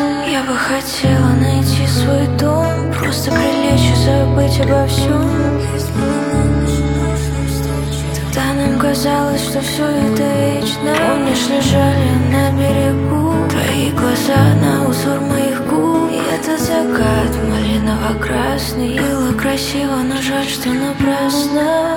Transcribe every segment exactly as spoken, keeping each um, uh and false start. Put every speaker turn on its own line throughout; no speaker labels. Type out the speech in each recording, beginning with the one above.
Я бы хотела найти свой дом, просто прилечь и забыть обо всем. Тогда нам казалось, что все это вечно. Помнишь, лежали на берегу твои глаза на узор моих губ. И этот закат малиново-красный. Было красиво, но жаль, что напрасно.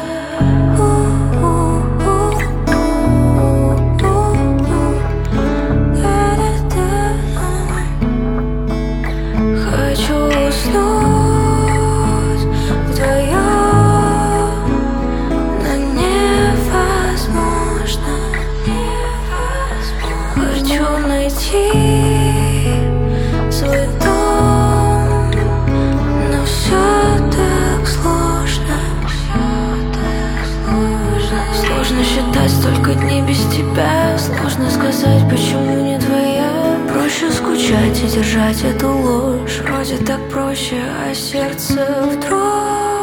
Хочу уснуть вдвоем, но невозможно, невозможно. Хочу найти свой дом, но все так сложно, все так сложно. Сложно считать столько дней без тебя. Сложно сказать, почему не твоя. Проще скучать и держать эту ложь. Вроде так проще, а сердце вдруг